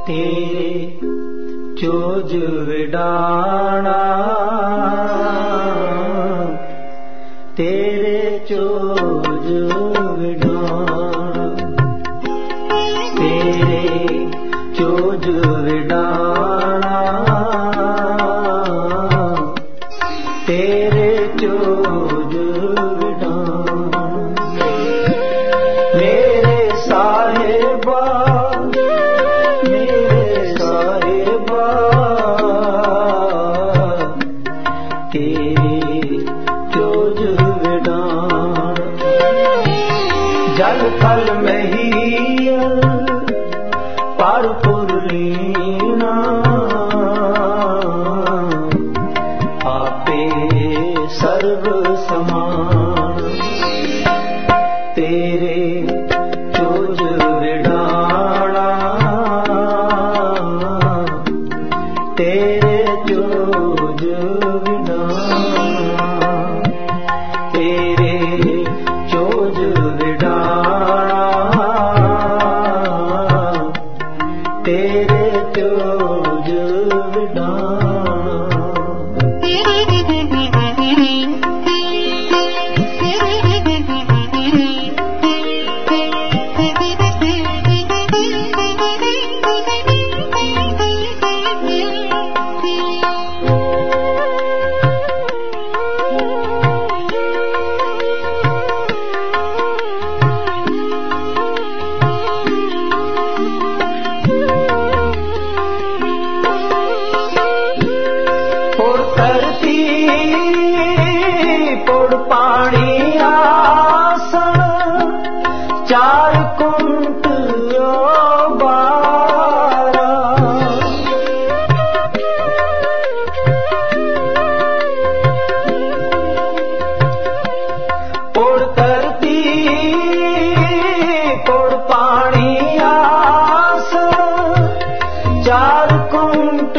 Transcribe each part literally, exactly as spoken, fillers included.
तेरे चोज विडाणा, तेरे चोज विडाणा, तेरे चोज विडाणा, तेरे चोज विडाणा। मेरे साहिबा मेरे साहिबा तेरे चोज विडाणा। जल थल महीयल पर पुरलीना, आपे सर्व समान। तेरे चोज विडाणा, तेरे चोज विडाणा, तेरे चोज विडाणा, तेरे चोज विडाणा। पुड़ पानी आसन चार कुंट बारा, पुड़ धरती पुड़ पानी आसन चार कुंट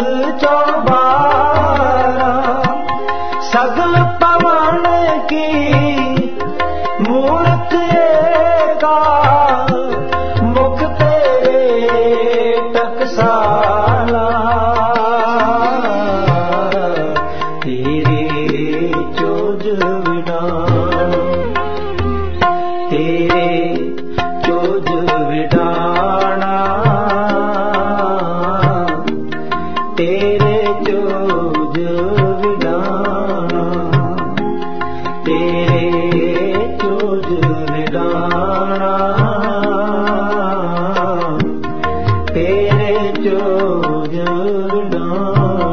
चौबारा। सगल पवन की मूर्त एका, मुख तेरे टकसाला। तेरे चोज विडाणा, तेरे चोज विडाणा, तेरे चोज विडाणा, तेरे चोज विडाणा, तेरे चोज विडाणा।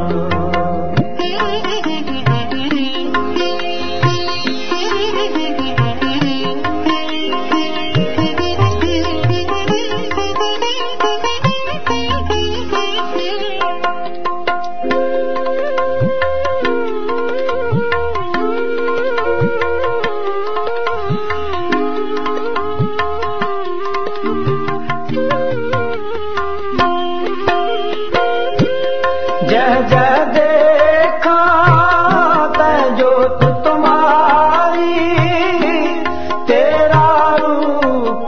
जय जय देखा तै जोत तुम्हारी, तेरा रूप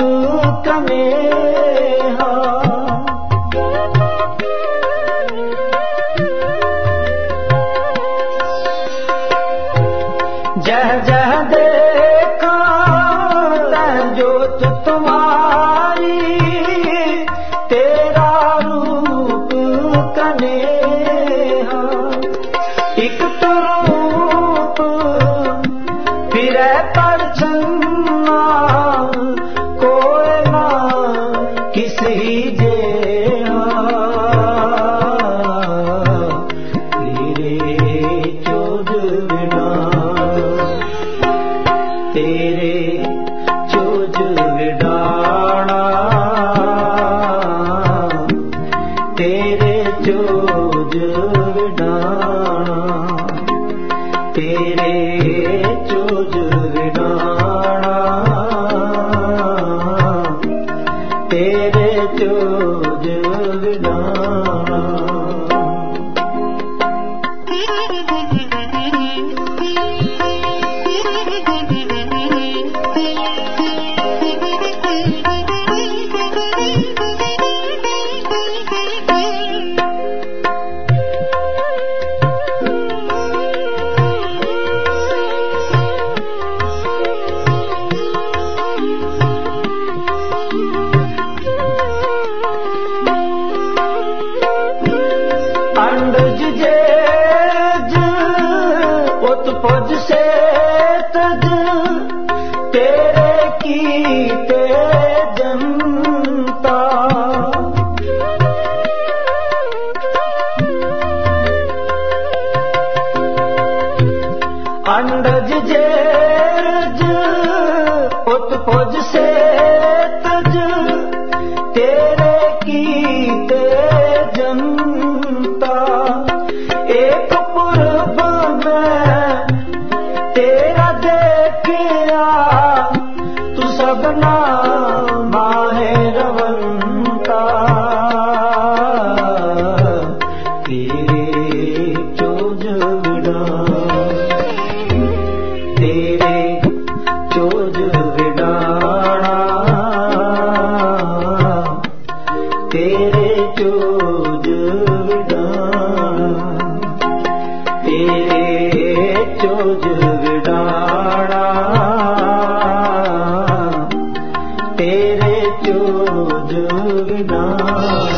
कनेहा। जय जय देखा तै जोत तुम्हारी, तेरा रूप कनेहा। एक तो रूप फिरै परछन्ना, कोई ना किसी जेहा। तेरे चोज विडाणा, तेरे चोज विडाणा, तेरे चोज विडाणा, तेरे चोज विडाणा, तेरे चोज विडाणा। पुज से तज तेरे कीते जनता। अंडज जेरज उत पुज से तज तेरे कीते जनता। एक पुरब में तेरा देखिया तू सबना माहे रवंता। तेरे चोज विड़ा तेरे चोज विडाणा तेरे चोज विडाणा तेरे चोज विडाणा तेरे चोज विडाणा।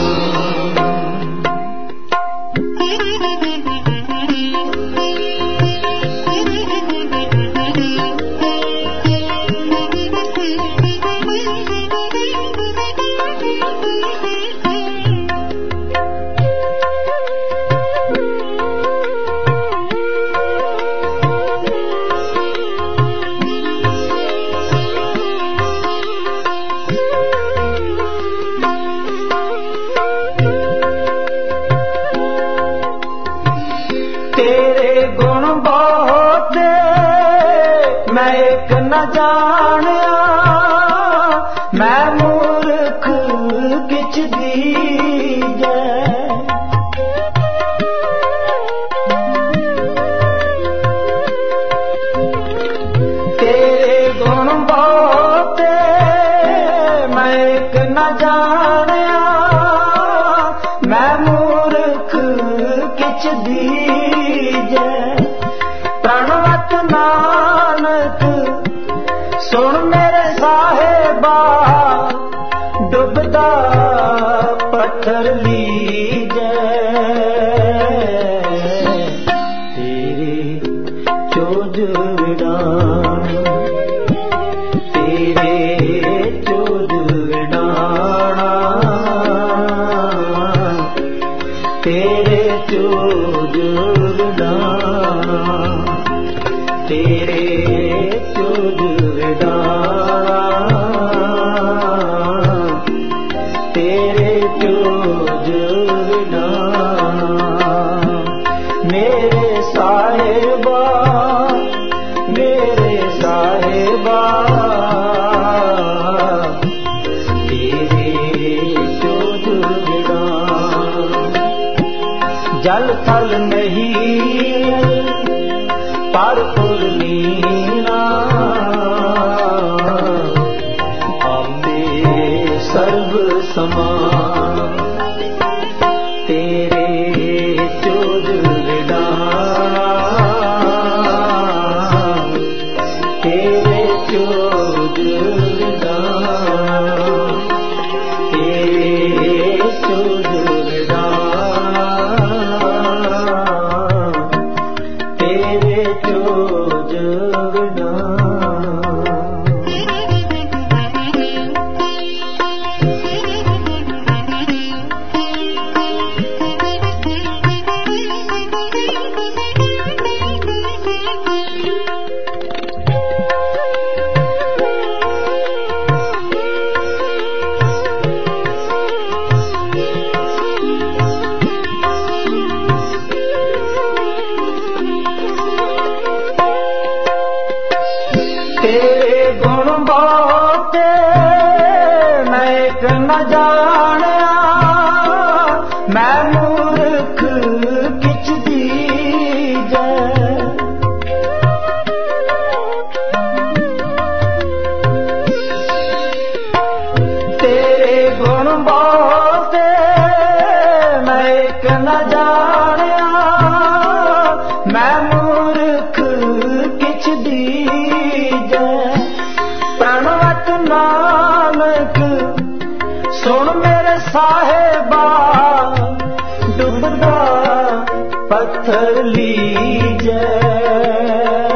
तेरे गुण बहुत मैं एक न जानिया मैं मूर्ख किछ दीजे। तेरे गुण बहुत मैं एक न जानिया मैं मूर्ख किछ दीजे। प्रणवत नानक सुन मेरे साहेबा डुबदा पत्थर लीजे। तेरे चोज विडाणा तेरे चोज विडाणा तेरे चोज विडाणा तेरे चोज विडाणा तेरे चोज विडाणा। मेरे साहेबा मेरे साहेबा तेरे चोज विडाणा। जल थल नहीं पर पूर्णिमा आपे सर्व समान। तेरे चोज विडाणा तेरे चोज विडाणा तेरे चोज विडाणा तेरे चोज विडाणा। तेरे गुण बहुत मैं एक न जानिया मैं मूर्ख किछ दीजे। तेरे गुण बहुत मैं एक न जानिया मैं मूर्ख किछ दीजे। प्रणवत नानक सुन मेरे साहेबा डुबदा पत्थर लीजे।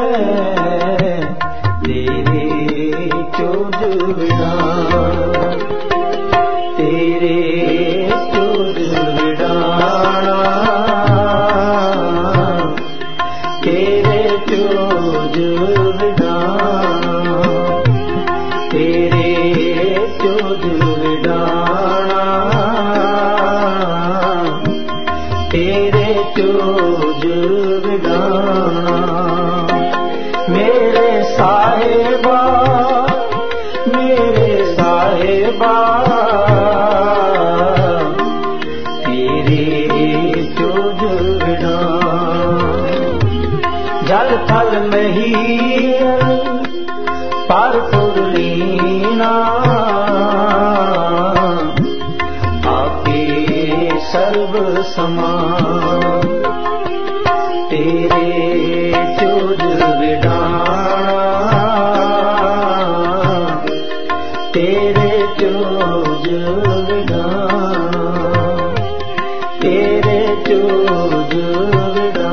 चोज विडाना, तेरे चोज विडाना, तेरे चोज विडाना। मेरे साहिबा मेरे साहिबा तेरे चोज विडाना। जल थल महीर पर पुरलीना, आपे सर्व समान, तेरे चोज विडाना, तेरे चोज विडाना, तेरे चोज विडाना।